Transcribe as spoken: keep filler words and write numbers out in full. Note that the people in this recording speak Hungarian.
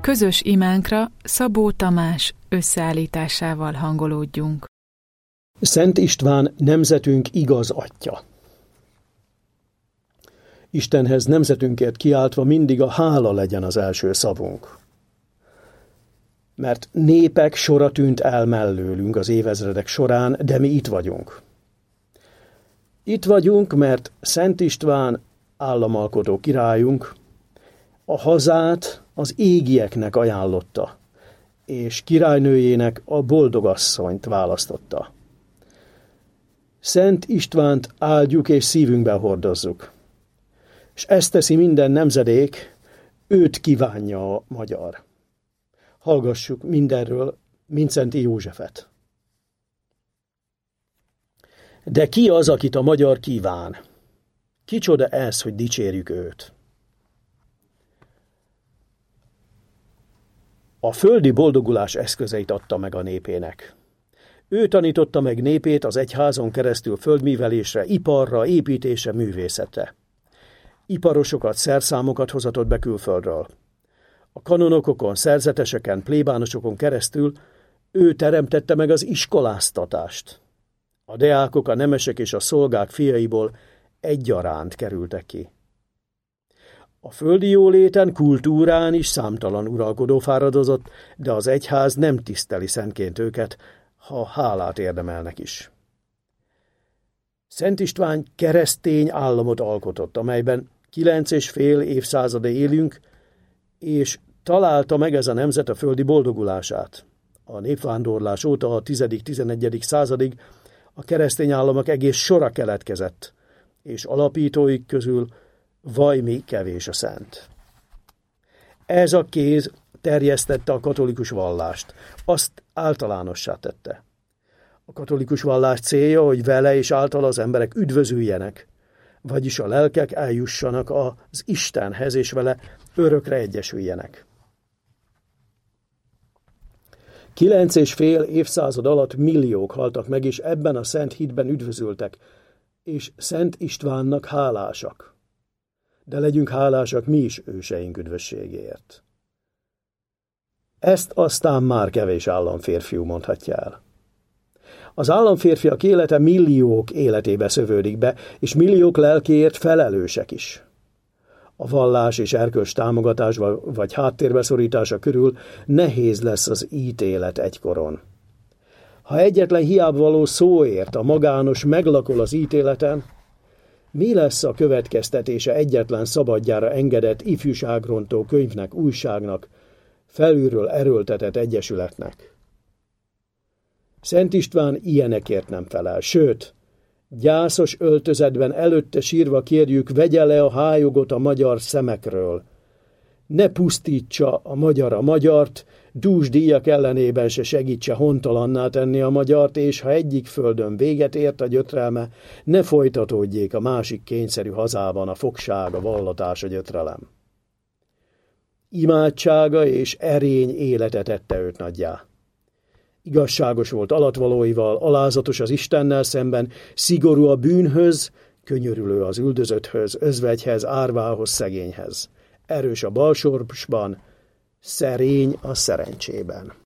Közös imánkra Szabó Tamás összeállításával hangolódjunk. Szent István nemzetünk igaz atya. Istenhez nemzetünkért kiáltva mindig a hála legyen az első szavunk. Mert népek sora tűnt el mellőlünk az évezredek során, de mi itt vagyunk. Itt vagyunk, mert Szent István államalkotó királyunk a hazát az égieknek ajánlotta, és királynőjének a boldogasszonyt választotta. Szent Istvánt áldjuk és szívünkben hordozzuk. És ezt teszi minden nemzedék, őt kívánja a magyar. Hallgassuk mindenről Mindszenty Józsefet. De ki az, akit a magyar kíván? Kicsoda ez, hogy dicsérjük őt? A földi boldogulás eszközeit adta meg a népének. Ő tanította meg népét az egyházon keresztül földművelésre, iparra, építésre, művészetre. Iparosokat, szerszámokat hozatott be külföldről. A kanonokokon, szerzeteseken, plébánosokon keresztül ő teremtette meg az iskoláztatást. A deákok, a nemesek és a szolgák fiaiból egyaránt kerültek ki. A földi jóléten, kultúrán is számtalan uralkodó fáradozott, de az egyház nem tiszteli szentként őket, ha hálát érdemelnek is. Szent István keresztény államot alkotott, amelyben kilenc és fél évszázada élünk, és találta meg ez a nemzet a földi boldogulását. A népvándorlás óta a tizedik-tizenegyedik századig a keresztény államok egész sora keletkezett, és alapítóik közül vajmi kevés a szent. Ez a kéz terjesztette a katolikus vallást, azt általánossá tette. A katolikus vallás célja, hogy vele és általa az emberek üdvözüljenek, vagyis a lelkek eljussanak az Istenhez, és vele örökre egyesüljenek. Kilenc és fél évszázad alatt milliók haltak meg, és ebben a szent hitben üdvözültek, és Szent Istvánnak hálásak. De legyünk hálásak mi is őseink üdvösségéért. Ezt aztán már kevés államférfiú mondhatja el. Az államférfiak élete milliók életébe szövődik be, és milliók lelkéért felelősek is. A vallás és erkölcs támogatásba vagy háttérbe szorítása körül nehéz lesz az ítélet egykoron. Ha egyetlen hiába való szóért a magános meglakol az ítéleten, mi lesz a következtetése egyetlen szabadjára engedett ifjúságrontó könyvnek, újságnak, felülről erőltetett egyesületnek? Szent István ilyenekért nem felel, sőt, gyászos öltözetben előtte sírva kérjük, vegye le a hájogot a magyar szemekről. Ne pusztítsa a magyar a magyart, dúsdíjak ellenében se segítse hontalanná tenni a magyart, és ha egyik földön véget ért a gyötrelme, ne folytatódjék a másik kényszerű hazában a fogság, a vallatás, a gyötrelem. Imádsága és erény élete tette őt nagyjá. Igazságos volt alatvalóival, alázatos az Istennel szemben, szigorú a bűnhöz, könyörülő az üldözötthöz, özvegyhez, árvához, szegényhez. Erős a balsorsban, szerény a szerencsében.